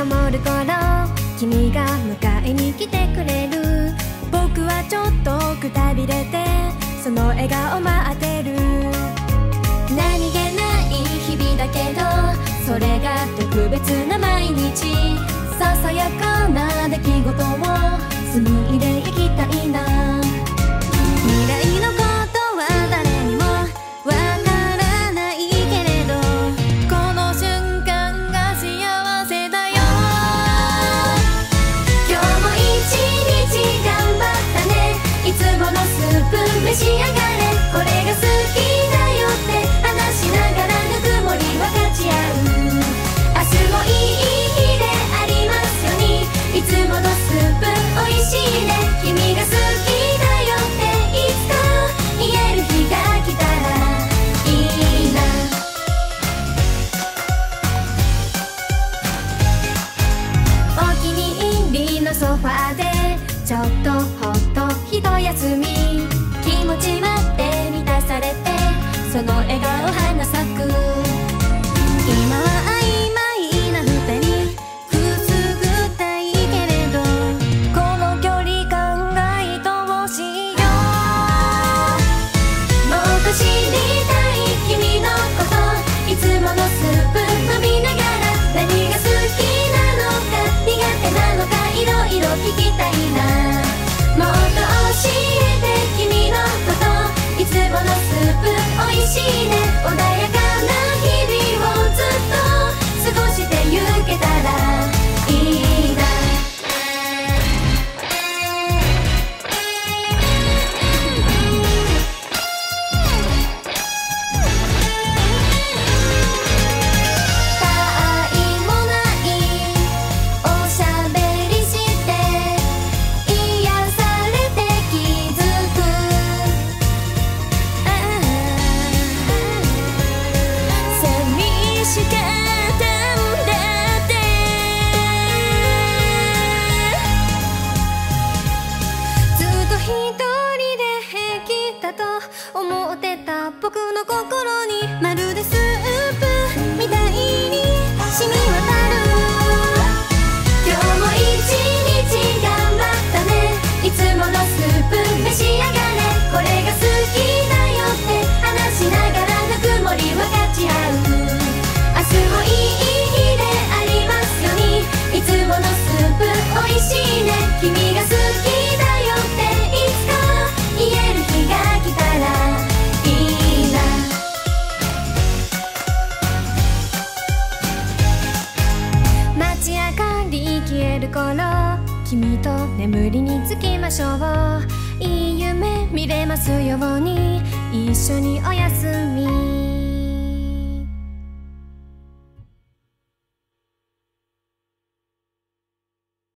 灯る頃君が迎えに来てくれる。僕はちょっとくたびれてその笑顔待ってる。何気ない日々だけどそれが特別な毎日。ささやかな出来事を紡いでいきたいな。未来のことは誰にもわからないけれどこの瞬間が幸せだよ。今日も一日頑張ったね。いつものスープ召し上がれ。これが好きだよって話しながらぬくもり分かち合う。明日もいい日でありますように。いつものスープおいしいね。君が好きだよっていつか言える日が来たらいいな。お気に入りのソファーでちょっとほっと一休み。気持ちまで満たされてその笑顔花咲く。今は曖昧な二人くすぐったいけれどこの距離感が愛おしいよ。もっと知りたい君のこと。いつものスープ飲みながら何が好きなのか苦手なのかいろいろ聞きたいな。もっと教えて君のこと。いつものスープおいしいね。穏やかな日々をずっと過ごしてゆけたらいいな。他愛もないおしゃべりして癒されて気づく。寂しかったんだってずっと一人で平気だと思ってた僕の心にまるでスープみたいに染み渡る。今日も一日頑張ったね。いつものスープ召し上がれ。これが好きだよって話しながらぬくもり分かち合う。明日もいい日でありますように。いつものスープおいしいね。君が好きだよっていつか言える日が来たらいいな。街明かり消える頃君と眠りにつきましょう。いい夢見れますように一緒におやすみ。